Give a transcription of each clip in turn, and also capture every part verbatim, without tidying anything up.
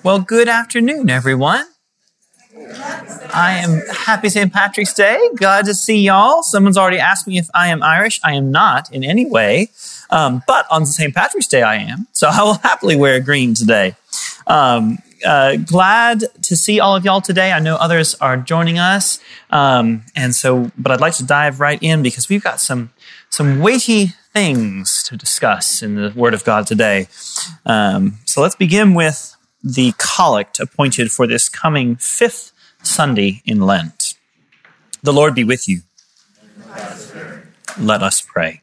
Well, good afternoon, everyone. I am happy Saint Patrick's Day. Glad to see y'all. Someone's already asked me if I am Irish. I am not in any way, um, but on Saint Patrick's Day I am. So I will happily wear green today. Um, uh, glad to see all of y'all today. I know others are joining us, um, and so. But I'd like to dive right in because we've got some some weighty things to discuss in the Word of God today. Um, so let's begin with the collect appointed for this coming fifth Sunday in Lent. The Lord be with you. Let us pray.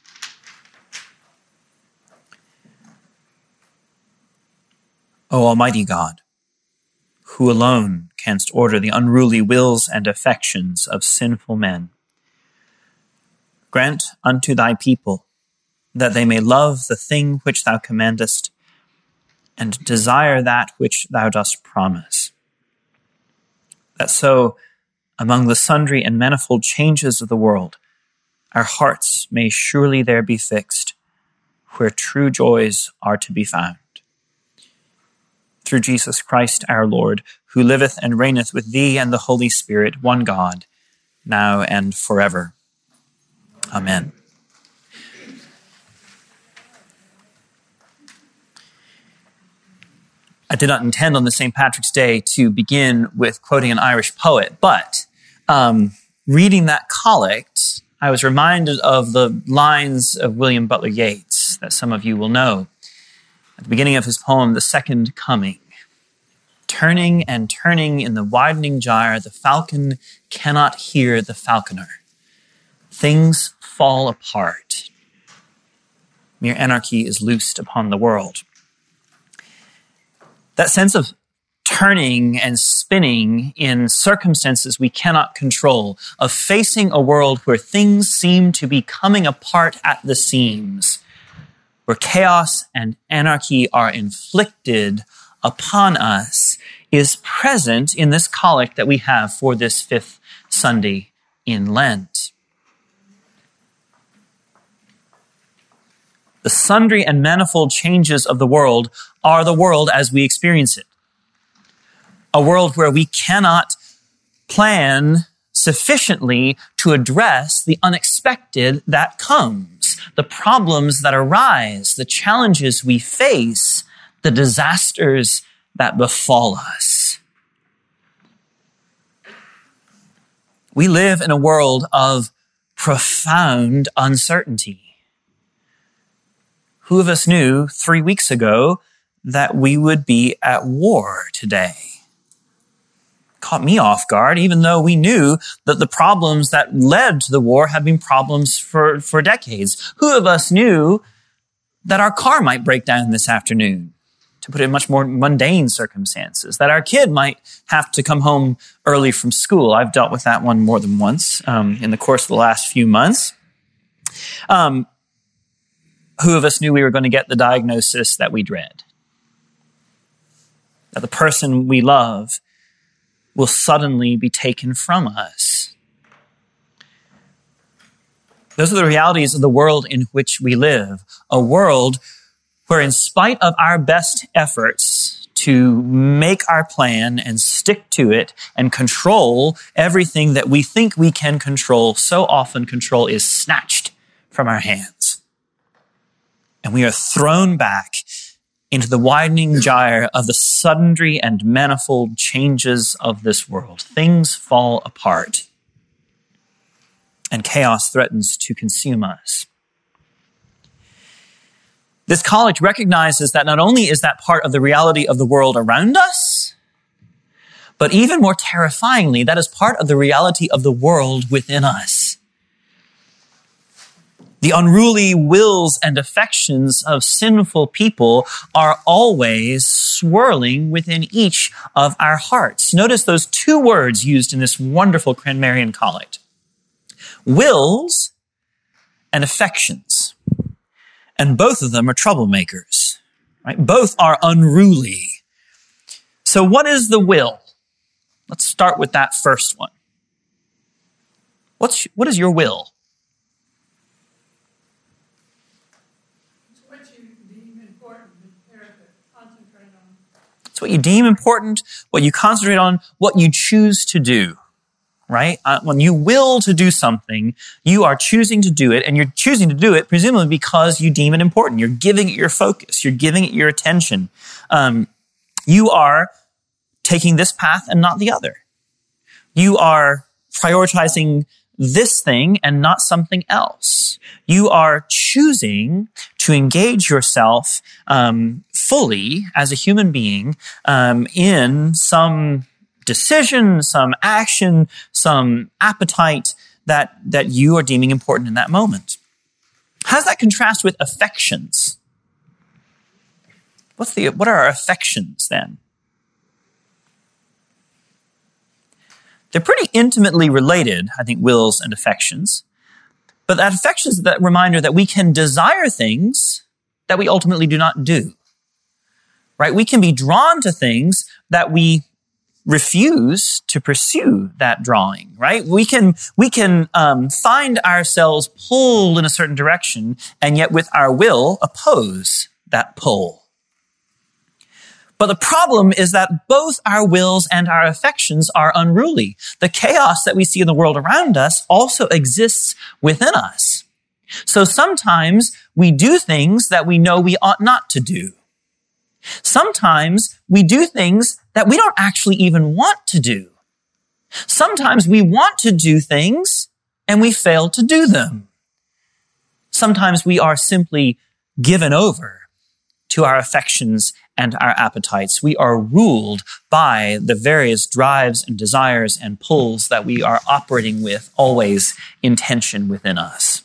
O Almighty God, who alone canst order the unruly wills and affections of sinful men, grant unto thy people that they may love the thing which thou commandest and desire that which thou dost promise, that so, among the sundry and manifold changes of the world, our hearts may surely there be fixed, where true joys are to be found. Through Jesus Christ our Lord, who liveth and reigneth with thee and the Holy Spirit, one God, now and forever. Amen. I did not intend on the Saint Patrick's Day to begin with quoting an Irish poet, but um, reading that collect, I was reminded of the lines of William Butler Yeats that some of you will know. At the beginning of his poem, The Second Coming, turning and turning in the widening gyre, the falcon cannot hear the falconer. Things fall apart. Mere anarchy is loosed upon the world. That sense of turning and spinning in circumstances we cannot control, of facing a world where things seem to be coming apart at the seams, where chaos and anarchy are inflicted upon us, is present in this collect that we have for this fifth Sunday in Lent. The sundry and manifold changes of the world are the world as we experience it. A world where we cannot plan sufficiently to address the unexpected that comes, the problems that arise, the challenges we face, the disasters that befall us. We live in a world of profound uncertainty. Who of us knew three weeks ago that we would be at war today? Caught me off guard, even though we knew that the problems that led to the war had been problems for, for decades. Who of us knew that our car might break down this afternoon, to put it in much more mundane circumstances, that our kid might have to come home early from school? I've dealt with that one more than once um, in the course of the last few months. Um, Who of us knew we were going to get the diagnosis that we dread? That the person we love will suddenly be taken from us. Those are the realities of the world in which we live. A world where, in spite of our best efforts to make our plan and stick to it and control everything that we think we can control, so often control is snatched from our hands. And we are thrown back into the widening gyre of the sundry and manifold changes of this world. Things fall apart, and chaos threatens to consume us. This collect recognizes that not only is that part of the reality of the world around us, but even more terrifyingly, that is part of the reality of the world within us. The unruly wills and affections of sinful people are always swirling within each of our hearts. Notice those two words used in this wonderful Cranmerian collect. Wills and affections. And both of them are troublemakers, right? Both are unruly. So what is the will? Let's start with that first one. What's, what is your will? It's what you deem important, what you concentrate on, what you choose to do, right? Uh, when you will to do something, you are choosing to do it, and you're choosing to do it presumably because you deem it important. You're giving it your focus. You're giving it your attention. Um, you are taking this path and not the other. You are prioritizing this thing and not something else. You are choosing to engage yourself um, fully as a human being um, in some decision, some action, some appetite that that you are deeming important in that moment. How does that contrast with affections? What's the what are our affections then? They're pretty intimately related, I think, wills and affections. But that affection is that reminder that we can desire things that we ultimately do not do. Right? We can be drawn to things that we refuse to pursue that drawing, right? We can, we can um, find ourselves pulled in a certain direction, and yet with our will oppose that pull. But the problem is that both our wills and our affections are unruly. The chaos that we see in the world around us also exists within us. So sometimes we do things that we know we ought not to do. Sometimes we do things that we don't actually even want to do. Sometimes we want to do things and we fail to do them. Sometimes we are simply given over to our affections and our appetites. We are ruled by the various drives and desires and pulls that we are operating with, always in tension within us.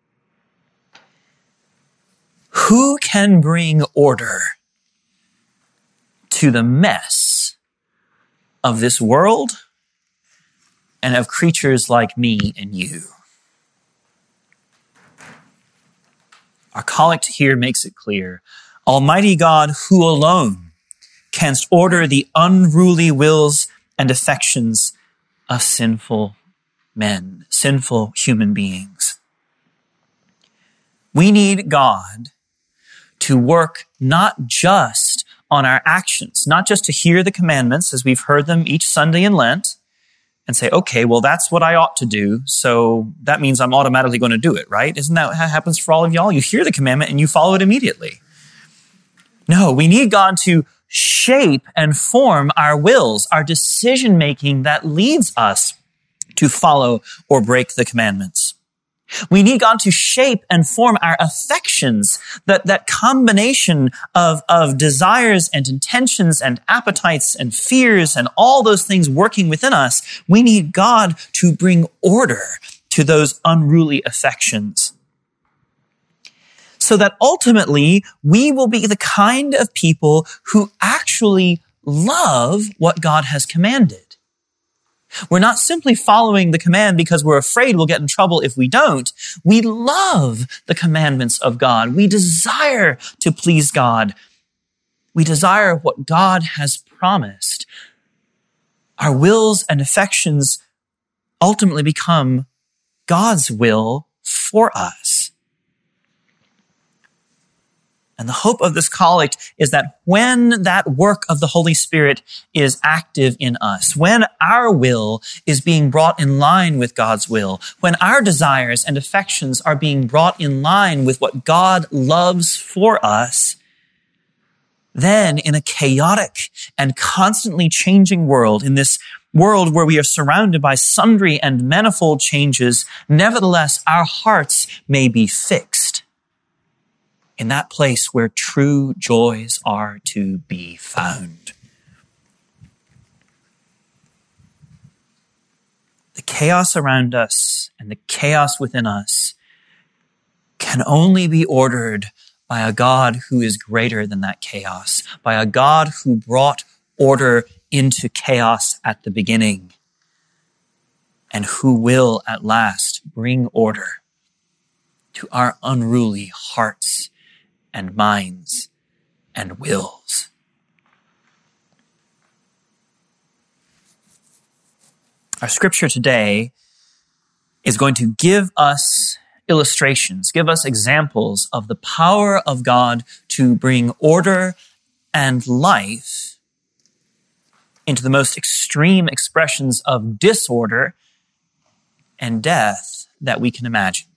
Who can bring order to the mess of this world and of creatures like me and you? Our collect here makes it clear. Almighty God, who alone canst order the unruly wills and affections of sinful men, sinful human beings. We need God to work not just on our actions, not just to hear the commandments as we've heard them each Sunday in Lent and say, okay, well, that's what I ought to do, so that means I'm automatically going to do it, right? Isn't that what happens for all of y'all? You hear the commandment and you follow it immediately. No, we need God to shape and form our wills, our decision-making that leads us to follow or break the commandments. We need God to shape and form our affections, that, that combination of, of desires and intentions and appetites and fears and all those things working within us. We need God to bring order to those unruly affections, so that ultimately we will be the kind of people who actually love what God has commanded. We're not simply following the command because we're afraid we'll get in trouble if we don't. We love the commandments of God. We desire to please God. We desire what God has promised. Our wills and affections ultimately become God's will for us. And the hope of this collect is that when that work of the Holy Spirit is active in us, when our will is being brought in line with God's will, when our desires and affections are being brought in line with what God loves for us, then in a chaotic and constantly changing world, in this world where we are surrounded by sundry and manifold changes, nevertheless, our hearts may be fixed in that place where true joys are to be found. The chaos around us and the chaos within us can only be ordered by a God who is greater than that chaos, by a God who brought order into chaos at the beginning, and who will at last bring order to our unruly hearts and minds and wills. Our scripture today is going to give us illustrations, give us examples of the power of God to bring order and life into the most extreme expressions of disorder and death that we can imagine.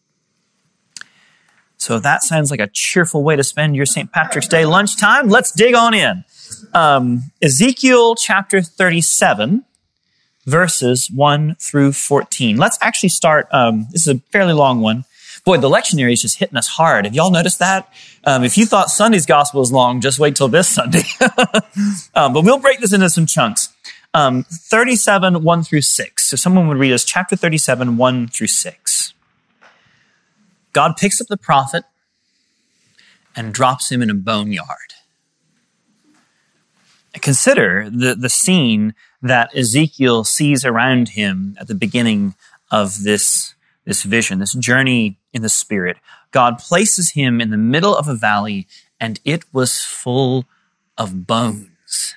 So if that sounds like a cheerful way to spend your Saint Patrick's Day lunchtime, let's dig on in. Um, Ezekiel chapter thirty-seven, verses one through fourteen. Let's actually start, um, this is a fairly long one. Boy, the lectionary is just hitting us hard. Have y'all noticed that? Um, if you thought Sunday's gospel was long, just wait till this Sunday. um, but we'll break this into some chunks. Um, thirty-seven, one through six. So someone would read us chapter thirty-seven, one through six. God picks up the prophet and drops him in a boneyard. Consider the, the scene that Ezekiel sees around him at the beginning of this, this vision, this journey in the Spirit. God places him in the middle of a valley, and it was full of bones.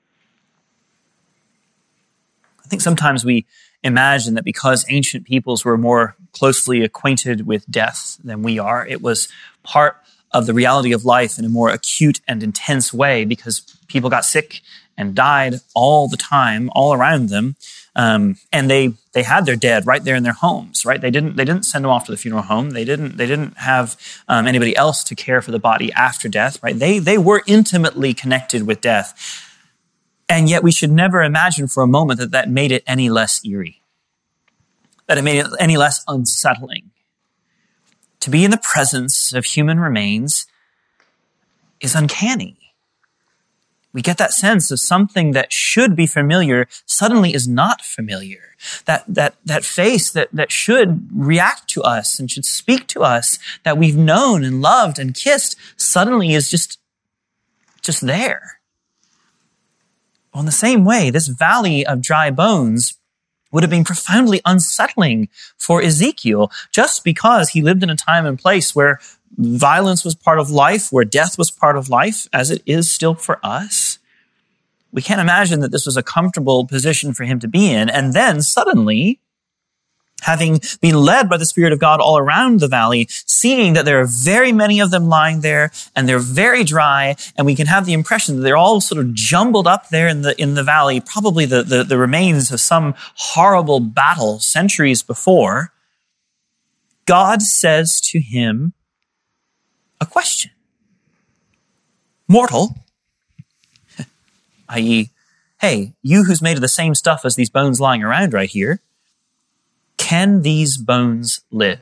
I think sometimes we imagine that because ancient peoples were more closely acquainted with death than we are, it was part of the reality of life in a more acute and intense way because people got sick and died all the time, all around them. Um, and they, they had their dead right there in their homes, right? They didn't, they didn't send them off to the funeral home. They didn't, they didn't have um, anybody else to care for the body after death, right? They, they were intimately connected with death. And yet we should never imagine for a moment that that made it any less eerie, that it made it any less unsettling. To be in the presence of human remains is uncanny. We get that sense of something that should be familiar suddenly is not familiar. That, that, that face that, that should react to us and should speak to us, that we've known and loved and kissed, suddenly is just, just there. Well, in the same way, this valley of dry bones would have been profoundly unsettling for Ezekiel, just because he lived in a time and place where violence was part of life, where death was part of life, as it is still for us. We can't imagine that this was a comfortable position for him to be in. And then suddenly, having been led by the Spirit of God all around the valley, seeing that there are very many of them lying there and they're very dry, and we can have the impression that they're all sort of jumbled up there in the in the valley, probably the, the, the remains of some horrible battle centuries before. God says to him a question. Mortal, that is, hey, you who's made of the same stuff as these bones lying around right here, can these bones live?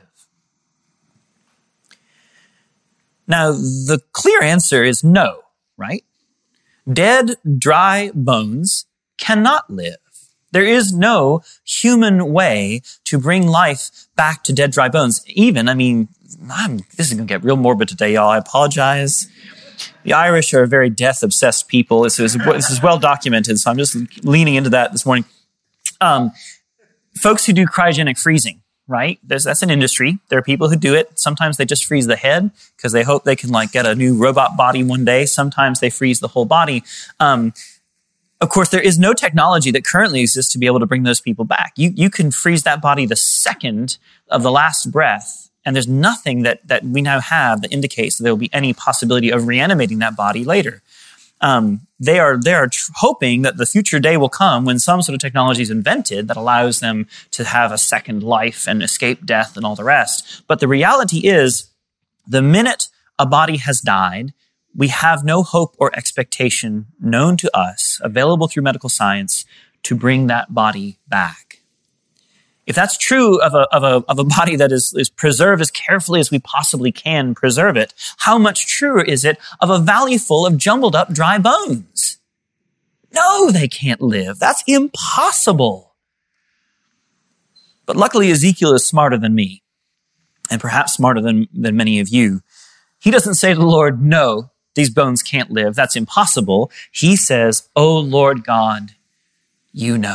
Now, the clear answer is no, right? Dead, dry bones cannot live. There is no human way to bring life back to dead, dry bones. Even, I mean, I'm, this is going to get real morbid today, y'all. I apologize. The Irish are a very death-obsessed people. This is, this is well documented, so I'm just leaning into that this morning. Um, Folks who do cryogenic freezing, right? There's, that's an industry. There are people who do it. Sometimes they just freeze the head because they hope they can like get a new robot body one day. Sometimes they freeze the whole body. Um, of course, there is no technology that currently exists to be able to bring those people back. You, you can freeze that body the second of the last breath, and there's nothing that, that we now have that indicates that there will be any possibility of reanimating that body later. Um, they are, they are tr- hoping that the future day will come when some sort of technology is invented that allows them to have a second life and escape death and all the rest. But the reality is, the minute a body has died, we have no hope or expectation known to us, available through medical science, to bring that body back. If that's true of a, of a, of a body that is, is preserved as carefully as we possibly can preserve it, how much truer is it of a valley full of jumbled up dry bones? No, they can't live. That's impossible. But luckily, Ezekiel is smarter than me, and perhaps smarter than, than many of you. He doesn't say to the Lord, no, these bones can't live. That's impossible. He says, oh, Lord God, you know.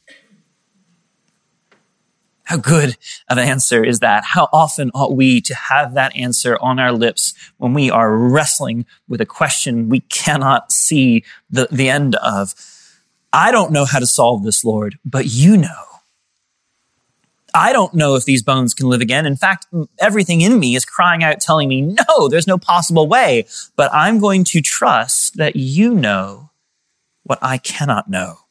How good of an answer is that? How often ought we to have that answer on our lips when we are wrestling with a question we cannot see the, the end of? I don't know how to solve this, Lord, but you know. I don't know if these bones can live again. In fact, everything in me is crying out, telling me, no, there's no possible way. But I'm going to trust that you know what I cannot know.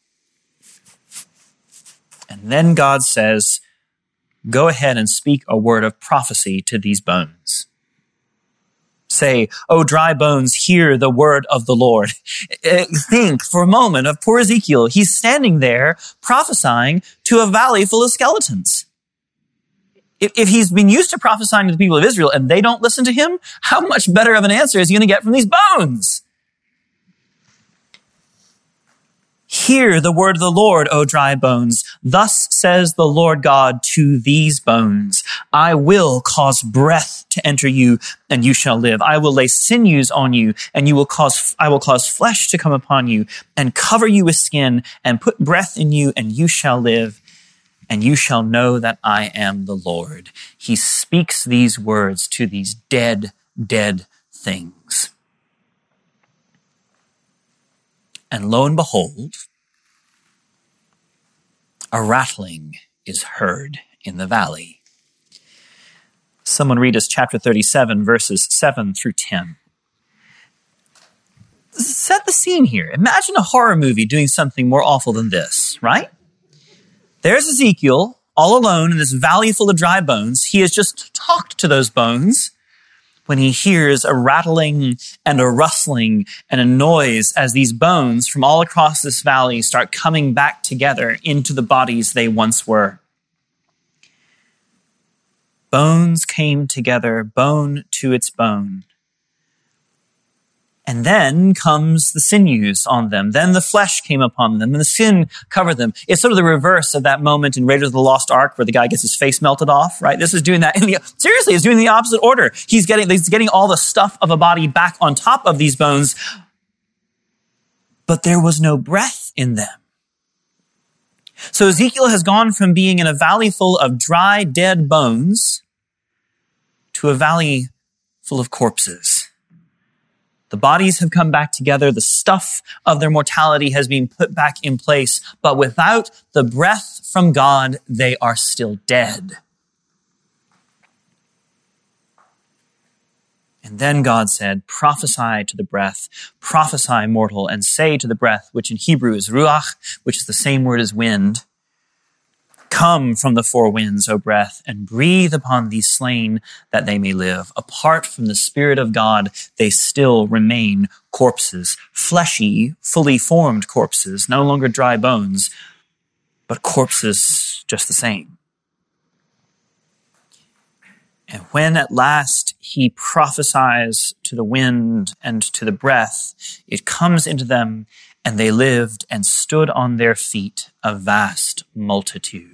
And then God says, go ahead and speak a word of prophecy to these bones. Say, "O dry bones, hear the word of the Lord." Think for a moment of poor Ezekiel. He's standing there prophesying to a valley full of skeletons. If, if he's been used to prophesying to the people of Israel and they don't listen to him, how much better of an answer is he going to get from these bones? Hear the word of the Lord, O dry bones. Thus says the Lord God to these bones, I will cause breath to enter you, and you shall live. I will lay sinews on you, and you will cause, I will cause flesh to come upon you, and cover you with skin, and put breath in you, and you shall live, and you shall know that I am the Lord. He speaks these words to these dead, dead things. And lo and behold, a rattling is heard in the valley. Someone read us chapter thirty-seven, verses seven through ten. Set the scene here. Imagine a horror movie doing something more awful than this, right? There's Ezekiel, all alone in this valley full of dry bones. He has just talked to those bones when he hears a rattling and a rustling and a noise as these bones from all across this valley start coming back together into the bodies they once were. Bones came together, bone to its bone. And then comes the sinews on them. Then the flesh came upon them, and the skin covered them. It's sort of the reverse of that moment in Raiders of the Lost Ark where the guy gets his face melted off, right? This is doing that in the, seriously, it's doing the opposite order. He's getting, he's getting all the stuff of a body back on top of these bones, but there was no breath in them. So Ezekiel has gone from being in a valley full of dry, dead bones to a valley full of corpses. The bodies have come back together. The stuff of their mortality has been put back in place. But without the breath from God, they are still dead. And then God said, prophesy to the breath, prophesy mortal, and say to the breath, which in Hebrew is ruach, which is the same word as wind, come from the four winds, O breath, and breathe upon these slain that they may live. Apart from the Spirit of God, they still remain corpses, fleshy, fully formed corpses, no longer dry bones, but corpses just the same. And when at last he prophesies to the wind and to the breath, it comes into them, and they lived and stood on their feet, a vast multitude.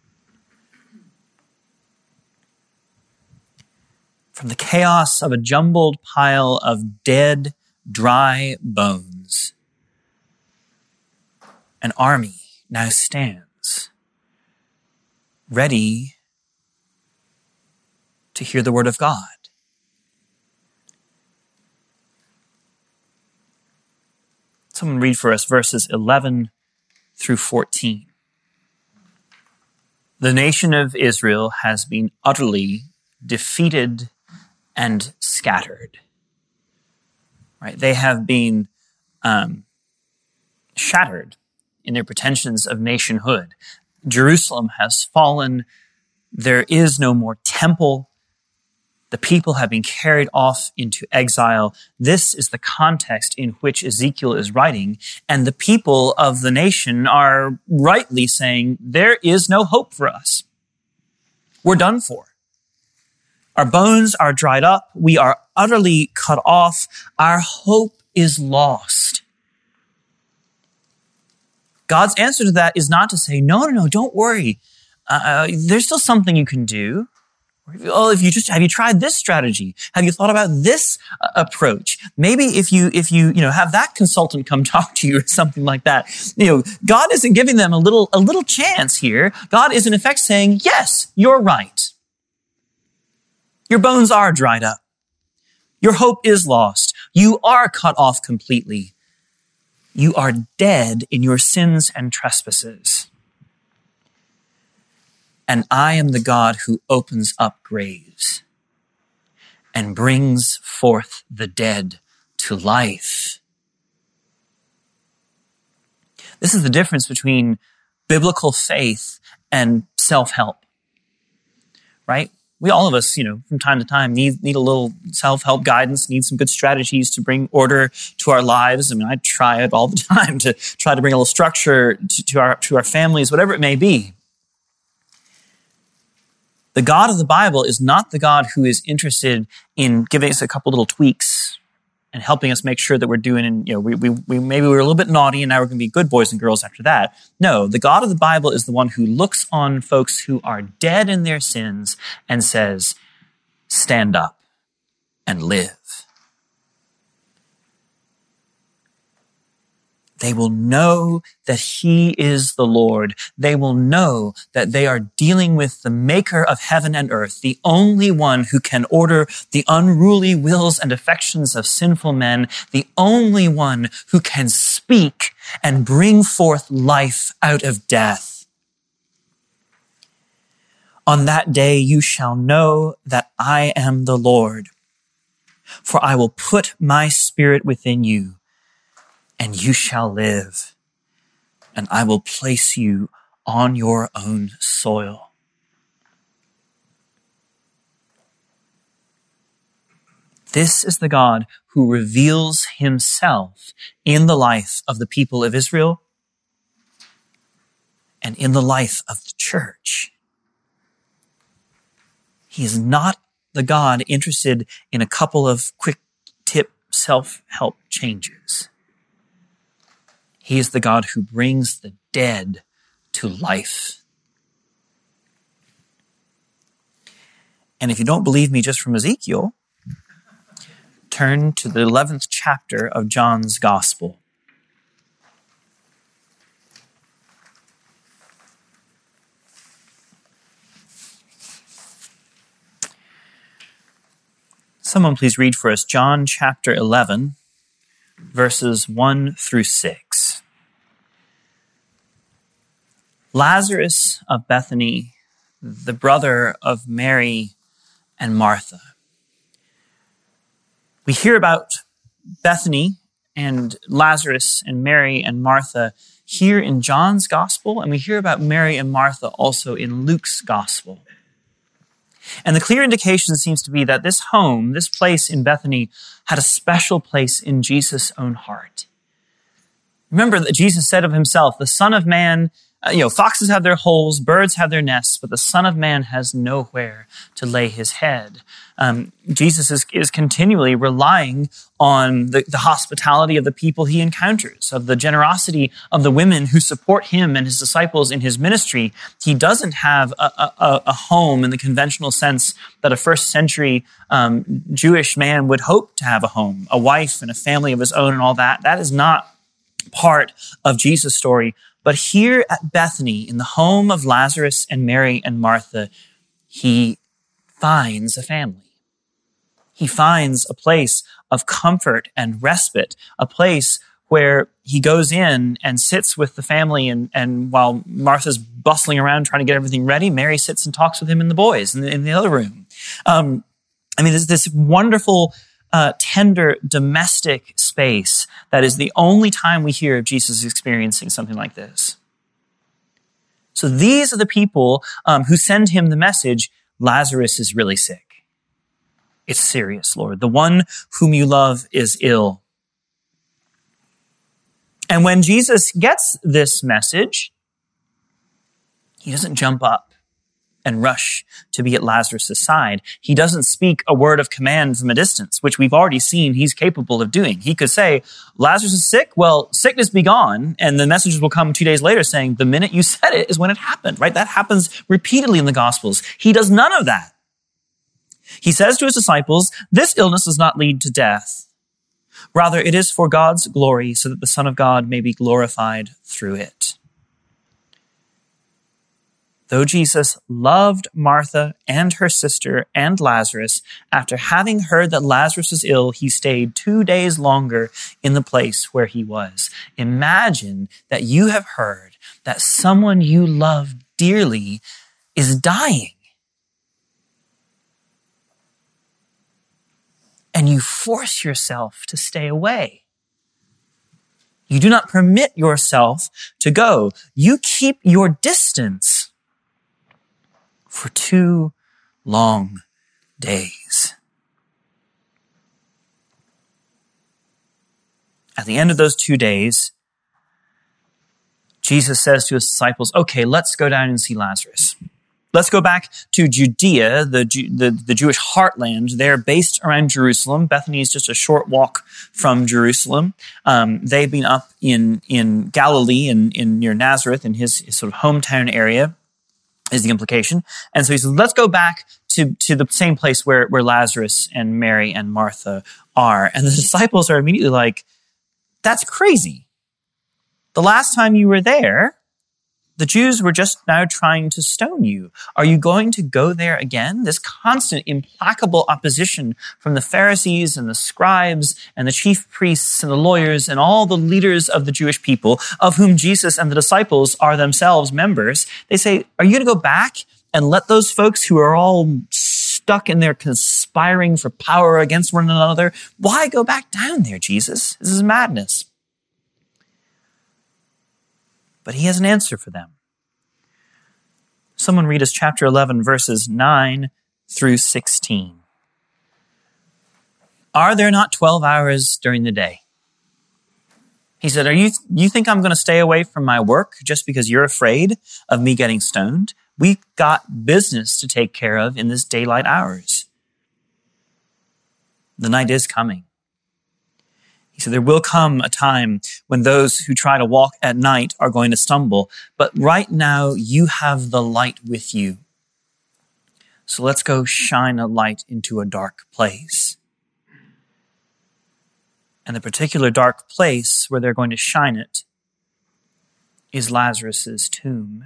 From the chaos of a jumbled pile of dead, dry bones, an army now stands, ready to hear the word of God. Someone read for us verses eleven through fourteen. The nation of Israel has been utterly defeated and scattered. Right? They have been um, shattered in their pretensions of nationhood. Jerusalem has fallen. There is no more temple. The people have been carried off into exile. This is the context in which Ezekiel is writing, and the people of the nation are rightly saying, there is no hope for us. We're done for. Our bones are dried up. We are utterly cut off. Our hope is lost. God's answer to that is not to say, no, no, no, don't worry. Uh, there's still something you can do. Oh, if you just, have you tried this strategy? Have you thought about this uh, approach? Maybe if you, if you, you know, have that consultant come talk to you or something like that. You know, God isn't giving them a little, a little chance here. God is in effect saying, yes, you're right. Your bones are dried up. Your hope is lost. You are cut off completely. You are dead in your sins and trespasses. And I am the God who opens up graves and brings forth the dead to life. This is the difference between biblical faith and self-help, right? We, all of us, you know, from time to time need, need a little self-help guidance, need some good strategies to bring order to our lives. I mean, I try it all the time to try to bring a little structure to, to our, to our families, whatever it may be. The God of the Bible is not the God who is interested in giving us a couple little tweaks and helping us make sure that we're doing, you know, we, we, we maybe we were a little bit naughty and now we're going to be good boys and girls after that. No, the God of the Bible is the one who looks on folks who are dead in their sins and says, stand up and live. They will know that he is the Lord. They will know that they are dealing with the maker of heaven and earth, the only one who can order the unruly wills and affections of sinful men, the only one who can speak and bring forth life out of death. On that day you shall know that I am the Lord, for I will put my spirit within you, and you shall live, and I will place you on your own soil. This is the God who reveals himself in the life of the people of Israel and in the life of the church. He is not the God interested in a couple of quick tip self-help changes. He is the God who brings the dead to life. And if you don't believe me just from Ezekiel, turn to the eleventh chapter of John's Gospel. Someone please read for us John chapter eleven, verses one through six. Lazarus of Bethany, the brother of Mary and Martha. We hear about Bethany and Lazarus and Mary and Martha here in John's Gospel, and we hear about Mary and Martha also in Luke's Gospel. And the clear indication seems to be that this home, this place in Bethany, had a special place in Jesus' own heart. Remember that Jesus said of himself, the Son of Man, uh, you know, foxes have their holes, birds have their nests, but the Son of Man has nowhere to lay his head. Um, Jesus is, is continually relying on the, the hospitality of the people he encounters, of the generosity of the women who support him and his disciples in his ministry. He doesn't have a, a, a home in the conventional sense that a first century um, Jewish man would hope to have a home, a wife and a family of his own and all that. That is not part of Jesus' story. But here at Bethany, in the home of Lazarus and Mary and Martha, he finds a family. He finds a place of comfort and respite, a place where he goes in and sits with the family, and, and while Martha's bustling around trying to get everything ready, Mary sits and talks with him and the boys in the, in the other room. Um, I mean, there's this wonderful, uh, tender, domestic space that is the only time we hear of Jesus experiencing something like this. So these are the people um, who send him the message, Lazarus is really sick. It's serious, Lord. The one whom you love is ill. And when Jesus gets this message, he doesn't jump up and rush to be at Lazarus' side. He doesn't speak a word of command from a distance, which we've already seen he's capable of doing. He could say, Lazarus is sick. Well, sickness be gone. And the messages will come two days later saying, the minute you said it is when it happened, right? That happens repeatedly in the Gospels. He does none of that. He says to his disciples, this illness does not lead to death. Rather, it is for God's glory, so that the Son of God may be glorified through it. Though Jesus loved Martha and her sister and Lazarus, after having heard that Lazarus was ill, he stayed two days longer in the place where he was. Imagine that you have heard that someone you love dearly is dying. And you force yourself to stay away. You do not permit yourself to go. You keep your distance for two long days. At the end of those two days, Jesus says to his disciples, okay, let's go down and see Lazarus. Let's go back to Judea, the, the, the Jewish heartland. They're based around Jerusalem. Bethany is just a short walk from Jerusalem. Um, they've been up in, in Galilee, in, in near Nazareth, in his, his sort of hometown area, is the implication. And so he says, let's go back to, to the same place where, where Lazarus and Mary and Martha are. And the disciples are immediately like, that's crazy. The last time you were there, the Jews were just now trying to stone you. Are you going to go there again? This constant, implacable opposition from the Pharisees and the scribes and the chief priests and the lawyers and all the leaders of the Jewish people, of whom Jesus and the disciples are themselves members. They say, are you going to go back and let those folks who are all stuck in there conspiring for power against one another? Why go back down there, Jesus? This is madness. But he has an answer for them. Someone read us chapter eleven, verses nine through sixteen. Are there not twelve hours during the day? He said, Are you, you think I'm going to stay away from my work just because you're afraid of me getting stoned? We've got business to take care of in this daylight hours. The night is coming. He said, there will come a time when those who try to walk at night are going to stumble. But right now, you have the light with you. So let's go shine a light into a dark place. And the particular dark place where they're going to shine it is Lazarus's tomb.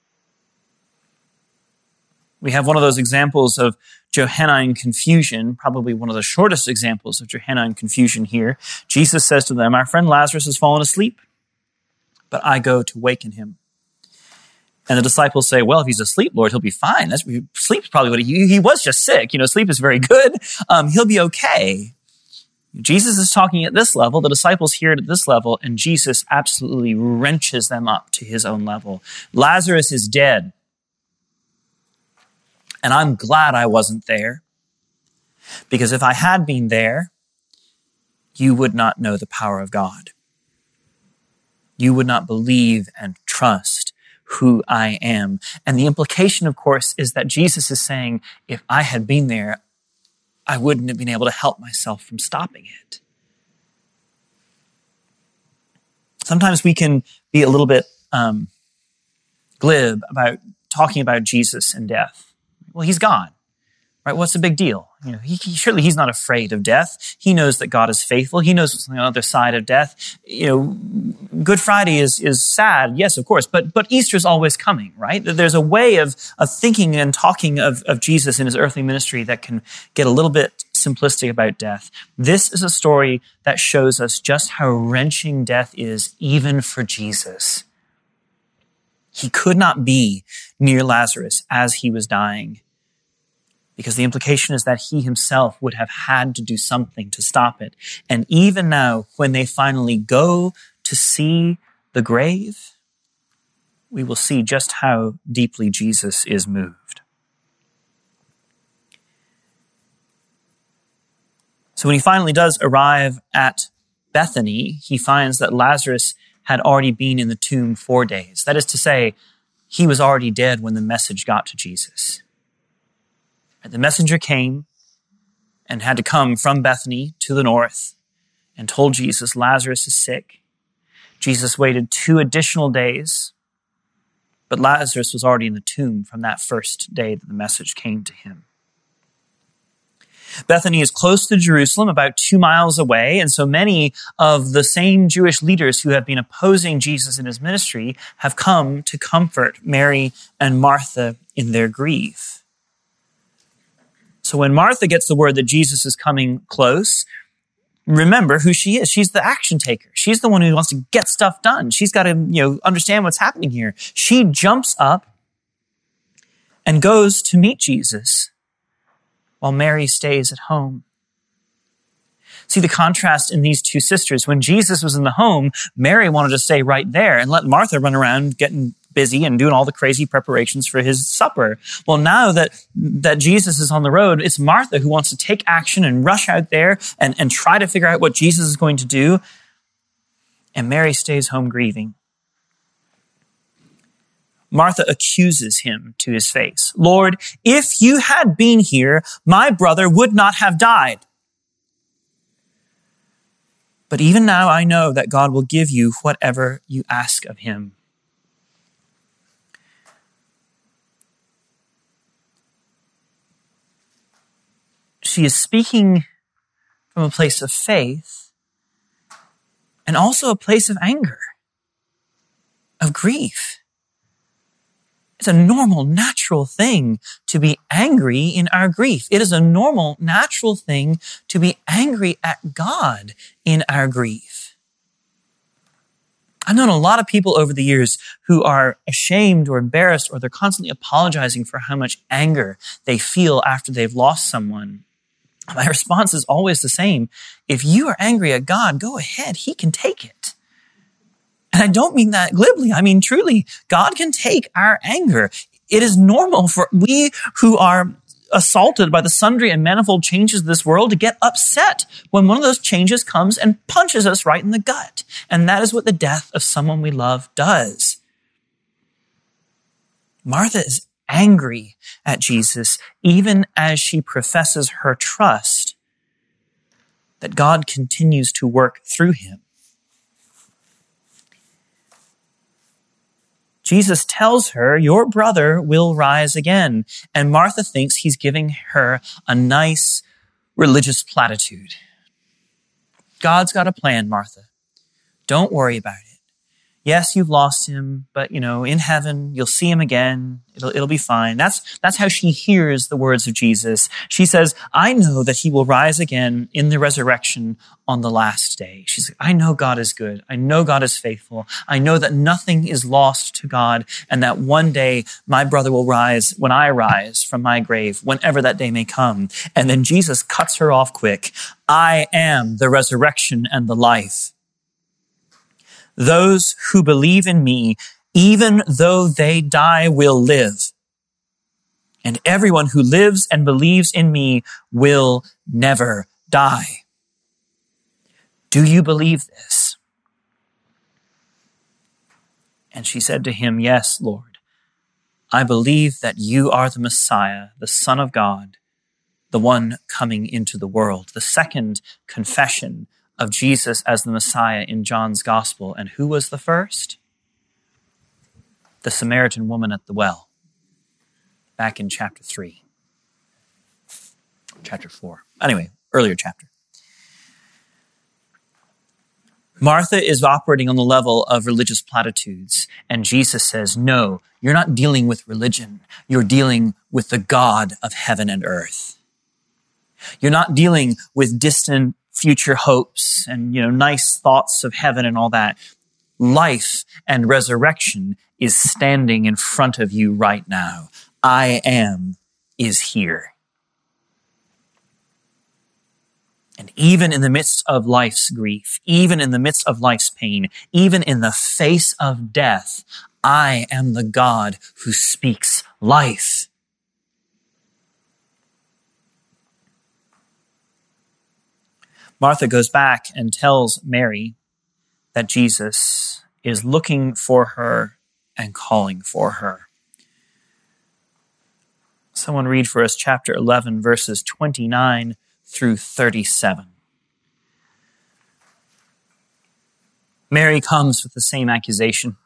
We have one of those examples of Johannine confusion, probably one of the shortest examples of Johannine confusion here. Jesus says to them, our friend Lazarus has fallen asleep, but I go to waken him. And the disciples say, well, if he's asleep, Lord, he'll be fine. That's, sleep's probably what he, he was just sick. You know, sleep is very good. Um, he'll be okay. Jesus is talking at this level. The disciples hear it at this level, and Jesus absolutely wrenches them up to his own level. Lazarus is dead. And I'm glad I wasn't there, because if I had been there, you would not know the power of God. You would not believe and trust who I am. And the implication, of course, is that Jesus is saying, if I had been there, I wouldn't have been able to help myself from stopping it. Sometimes we can be a little bit um, glib about talking about Jesus and death. Well, he's gone, right? What's the big deal? You know, he, he, surely he's not afraid of death. He knows that God is faithful. He knows what's on the other side of death. You know, Good Friday is is sad, yes, of course, but but Easter's always coming, right? There's a way of of thinking and talking of, of Jesus in his earthly ministry that can get a little bit simplistic about death. This is a story that shows us just how wrenching death is, even for Jesus. He could not be near Lazarus as he was dying, because the implication is that he himself would have had to do something to stop it. And even now, when they finally go to see the grave, we will see just how deeply Jesus is moved. So when he finally does arrive at Bethany, he finds that Lazarus had already been in the tomb four days. That is to say, he was already dead when the message got to Jesus. The messenger came and had to come from Bethany to the north and told Jesus, Lazarus is sick. Jesus waited two additional days, but Lazarus was already in the tomb from that first day that the message came to him. Bethany is close to Jerusalem, about two miles away, and so many of the same Jewish leaders who have been opposing Jesus in his ministry have come to comfort Mary and Martha in their grief. So when Martha gets the word that Jesus is coming close, remember who she is. She's the action taker. She's the one who wants to get stuff done. She's got to, you know, understand what's happening here. She jumps up and goes to meet Jesus while Mary stays at home. See the contrast in these two sisters. When Jesus was in the home, Mary wanted to stay right there and let Martha run around getting busy and doing all the crazy preparations for his supper. Well, now that, that Jesus is on the road, it's Martha who wants to take action and rush out there and, and try to figure out what Jesus is going to do. And Mary stays home grieving. Martha accuses him to his face. Lord, if you had been here, my brother would not have died. But even now I know that God will give you whatever you ask of him. She is speaking from a place of faith and also a place of anger, of grief. It's a normal, natural thing to be angry in our grief. It is a normal, natural thing to be angry at God in our grief. I've known a lot of people over the years who are ashamed or embarrassed, or they're constantly apologizing for how much anger they feel after they've lost someone. My response is always the same. If you are angry at God, go ahead. He can take it. And I don't mean that glibly. I mean, truly, God can take our anger. It is normal for we who are assaulted by the sundry and manifold changes of this world to get upset when one of those changes comes and punches us right in the gut. And that is what the death of someone we love does. Martha is angry at Jesus, even as she professes her trust that God continues to work through him. Jesus tells her, your brother will rise again. And Martha thinks he's giving her a nice religious platitude. God's got a plan, Martha. Don't worry about it. Yes, you've lost him, but, you know, in heaven, you'll see him again. It'll, it'll be fine. That's, that's how she hears the words of Jesus. She says, I know that he will rise again in the resurrection on the last day. She's like, I know God is good. I know God is faithful. I know that nothing is lost to God, and that one day my brother will rise when I rise from my grave, whenever that day may come. And then Jesus cuts her off quick. I am the resurrection and the life. Those who believe in me, even though they die, will live. And everyone who lives and believes in me will never die. Do you believe this? And she said to him, yes, Lord. I believe that you are the Messiah, the Son of God, the one coming into the world. The second confession of Jesus as the Messiah in John's Gospel. And who was the first? The Samaritan woman at the well, back in chapter three. Chapter four. Anyway, earlier chapter. Martha is operating on the level of religious platitudes, and Jesus says, no, you're not dealing with religion. You're dealing with the God of heaven and earth. You're not dealing with distant future hopes and, you know, nice thoughts of heaven and all that. Life and resurrection is standing in front of you right now. I am is here. And even in the midst of life's grief, even in the midst of life's pain, even in the face of death, I am the God who speaks life. Martha goes back and tells Mary that Jesus is looking for her and calling for her. Someone read for us chapter eleven, verses twenty-nine through thirty-seven. Mary comes with the same accusation.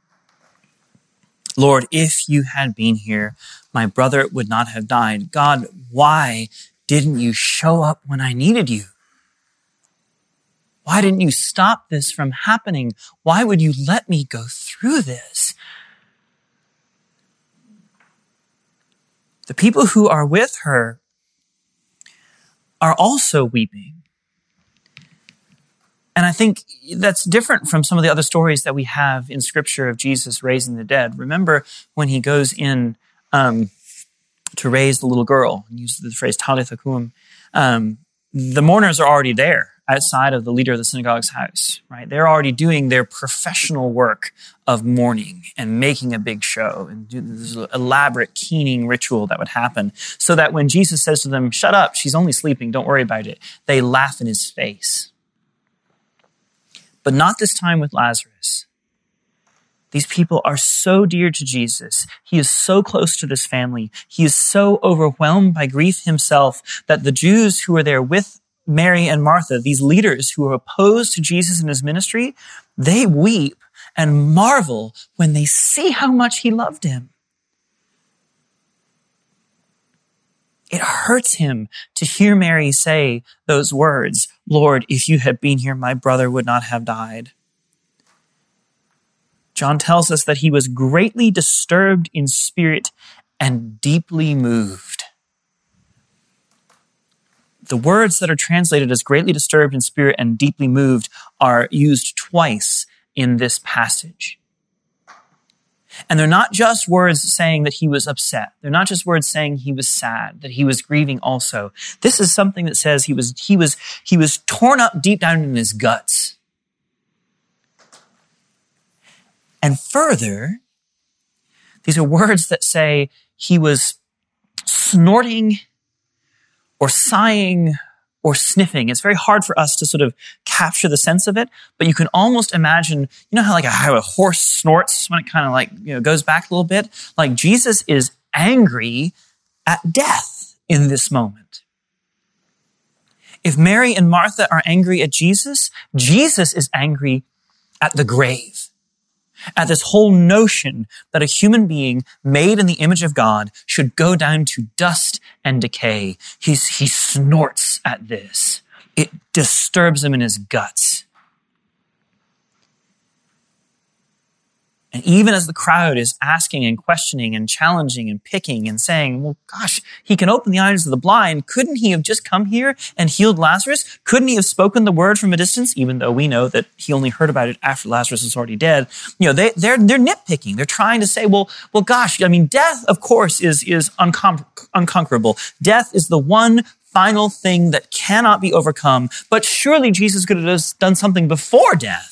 Lord, if you had been here, my brother would not have died. God, why didn't you show up when I needed you? Why didn't you stop this from happening? Why would you let me go through this? The people who are with her are also weeping. And I think that's different from some of the other stories that we have in Scripture of Jesus raising the dead. Remember when he goes in um, to raise the little girl, and uses the phrase Talitha Koum, um, the mourners are already there. outside of the leader of the synagogue's house, right? They're already doing their professional work of mourning and making a big show and do this elaborate keening ritual that would happen so that when Jesus says to them, shut up, she's only sleeping, don't worry about it, they laugh in his face. But not this time with Lazarus. These people are so dear to Jesus. He is so close to this family. He is so overwhelmed by grief himself that the Jews who are there with Mary and Martha, these leaders who are opposed to Jesus and his ministry, they weep and marvel when they see how much he loved him. It hurts him to hear Mary say those words, Lord, if you had been here, my brother would not have died. John tells us that he was greatly disturbed in spirit and deeply moved. The words that are translated as greatly disturbed in spirit and deeply moved are used twice in this passage. And they're not just words saying that he was upset. They're not just words saying he was sad, that he was grieving also. This is something that says he was, he was, he was torn up deep down in his guts. And further, these are words that say he was snorting or sighing or sniffing. It's very hard for us to sort of capture the sense of it, but you can almost imagine, you know how like a, how a horse snorts when it kind of like, you know, goes back a little bit? Like Jesus is angry at death in this moment. If Mary and Martha are angry at Jesus, Jesus is angry at the grave. At this whole notion that a human being made in the image of God should go down to dust and decay. He's, he snorts at this. It disturbs him in his guts. And even as the crowd is asking and questioning and challenging and picking and saying, well, gosh, he can open the eyes of the blind. Couldn't he have just come here and healed Lazarus? Couldn't he have spoken the word from a distance? Even though we know that he only heard about it after Lazarus was already dead. You know, they, they're, they're nitpicking. They're trying to say, well, well, gosh, I mean, death, of course, is, is uncon- unconquerable. Death is the one final thing that cannot be overcome. But surely Jesus could have done something before death.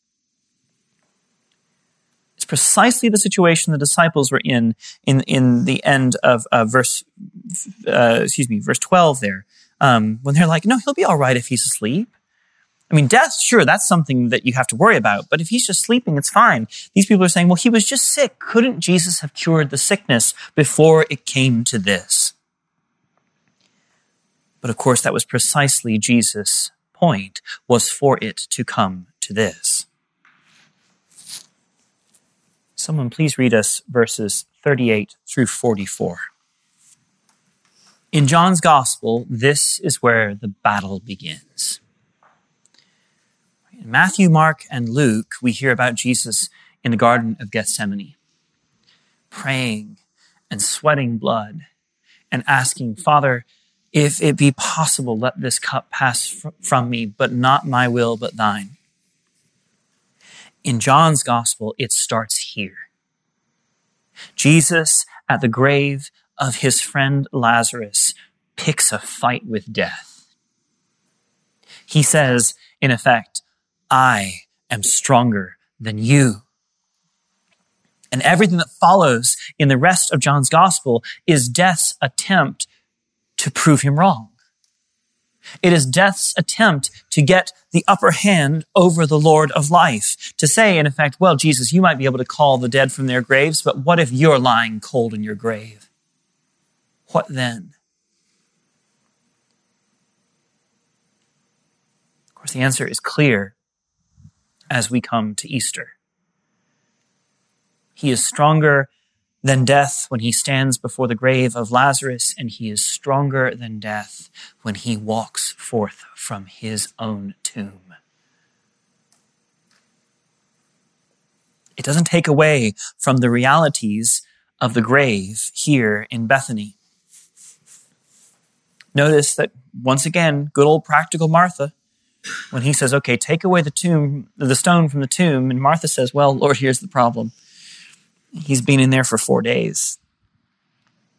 It's precisely the situation the disciples were in in, in the end of uh, verse, uh, excuse me, verse twelve there, um, when they're like, no, he'll be all right if he's asleep. I mean, death, sure, that's something that you have to worry about, but if he's just sleeping, it's fine. These people are saying, well, he was just sick. Couldn't Jesus have cured the sickness before it came to this? But of course, that was precisely Jesus' point, was for it to come to this. Someone please read us verses thirty-eight through forty-four. In John's gospel, this is where the battle begins. In Matthew, Mark, and Luke, we hear about Jesus in the Garden of Gethsemane, praying and sweating blood and asking, Father, if it be possible, let this cup pass fr- from me, but not my will, but thine. In John's gospel, it starts here. Jesus, at the grave of his friend Lazarus, picks a fight with death. He says, in effect, I am stronger than you. And everything that follows in the rest of John's gospel is death's attempt to prove him wrong. It is death's attempt to get the upper hand over the Lord of life. To say, in effect, well, Jesus, you might be able to call the dead from their graves, but what if you're lying cold in your grave? What then? Of course, the answer is clear as we come to Easter. He is stronger than death when he stands before the grave of Lazarus, and he is stronger than death when he walks forth from his own tomb. It doesn't take away from the realities of the grave here in Bethany. Notice that, once again, good old practical Martha, when he says, okay, take away the tomb, the stone from the tomb, and Martha says, well, Lord, here's the problem. He's been in there for four days.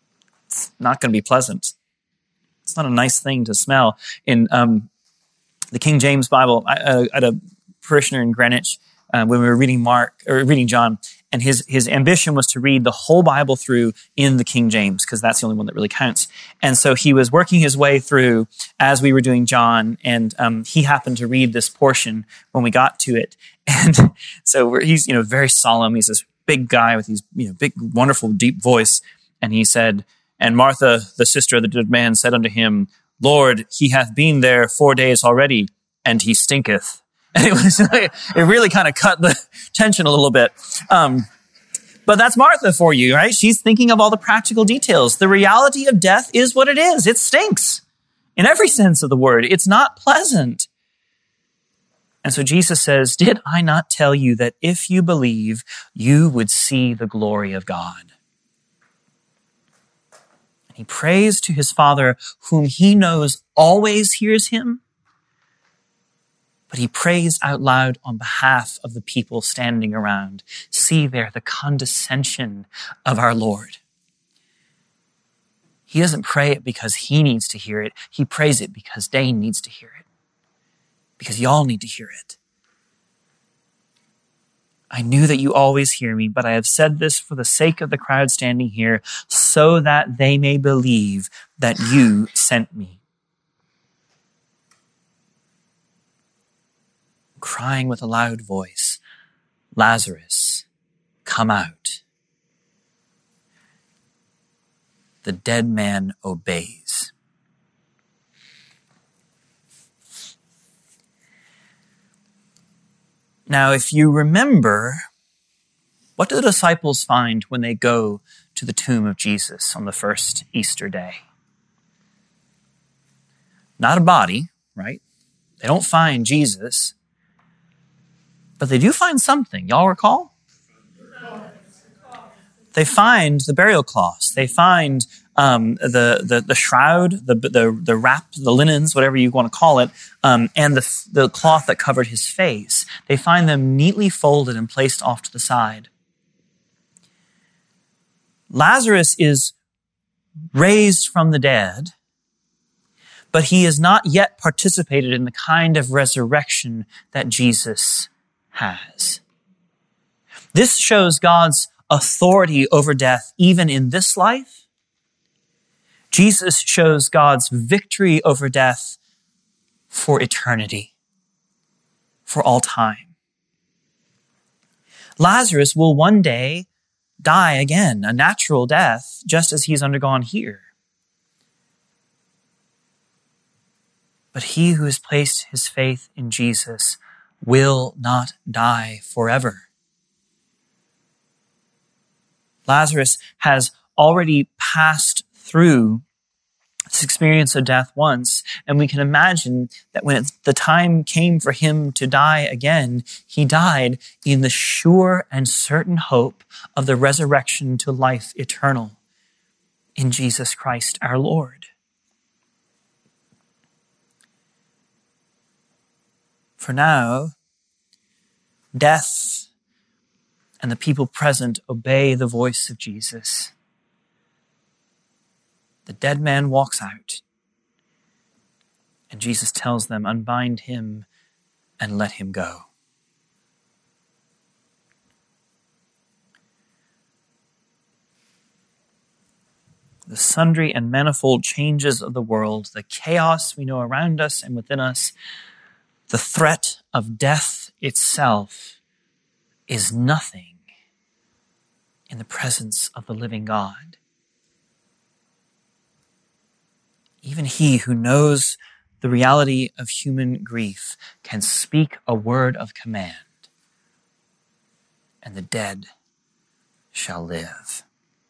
It's not going to be pleasant. It's not a nice thing to smell. In um, The King James Bible, I, I had a parishioner in Greenwich uh, when we were reading Mark or reading John, and his his ambition was to read the whole Bible through in the King James because that's the only one that really counts. And so he was working his way through as we were doing John, and um, he happened to read this portion when we got to it. And so we're, he's you know very solemn. He's this big guy with his you know big, wonderful, deep voice, and he said, "And Martha, the sister of the dead man, said unto him, Lord, he hath been there four days already, and he stinketh." And it was, it really kind of cut the tension a little bit. Um, but that's Martha for you, right? She's thinking of all the practical details. The reality of death is what it is. It stinks in every sense of the word. It's not pleasant. And so Jesus says, did I not tell you that if you believe, you would see the glory of God? And he prays to his Father, whom he knows always hears him. But he prays out loud on behalf of the people standing around. See there the condescension of our Lord. He doesn't pray it because he needs to hear it. He prays it because Dane needs to hear it. Because y'all need to hear it. I knew that you always hear me, but I have said this for the sake of the crowd standing here, so that they may believe that you sent me. Crying with a loud voice, Lazarus, come out. The dead man obeys. Now, if you remember, what do the disciples find when they go to the tomb of Jesus on the first Easter day? Not a body, right? They don't find Jesus. But they do find something. Y'all recall? They find the burial cloths. They find um, the, the the shroud, the the the wrap, the linens, whatever you want to call it, um, and the the cloth that covered his face. They find them neatly folded and placed off to the side. Lazarus is raised from the dead, but he has not yet participated in the kind of resurrection that Jesus has. This shows God's authority over death even in this life. Jesus shows God's victory over death for eternity, for all time. Lazarus will one day die again, a natural death, just as he's undergone here. But he who has placed his faith in Jesus will not die forever. Lazarus has already passed through this experience of death once, and we can imagine that when it, the time came for him to die again, he died in the sure and certain hope of the resurrection to life eternal in Jesus Christ our Lord. For now, death and the people present obey the voice of Jesus. The dead man walks out, and Jesus tells them, unbind him and let him go. The sundry and manifold changes of the world, the chaos we know around us and within us, the threat of death itself is nothing in the presence of the living God. Even he who knows the reality of human grief can speak a word of command, and the dead shall live.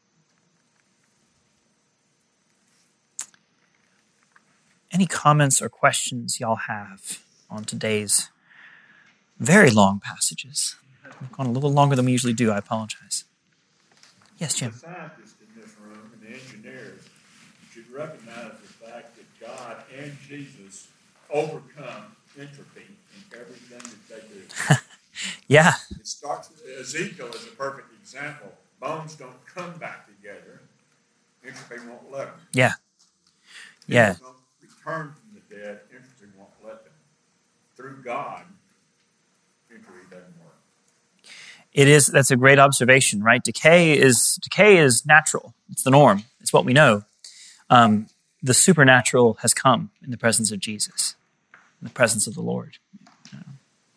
Any comments or questions y'all have on today's very long passages? We've gone a little longer than we usually do. I apologize. Yes, Jim. The scientists in this room and the engineers should recognize the fact that God and Jesus overcome entropy in everything that they do. Yeah. It starts with Ezekiel is a perfect example. Bones don't come back together. Entropy won't let them. Yeah. Yeah. People don't return from the dead. Entropy won't let them. through God, entropy doesn't work. It is, that's a great observation, right? Decay is decay is natural. It's the norm. It's what we know. Um, the supernatural has come in the presence of Jesus, in the presence of the Lord.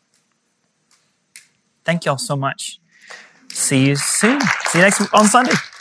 Thank y'all so much. See you soon. See you next on Sunday.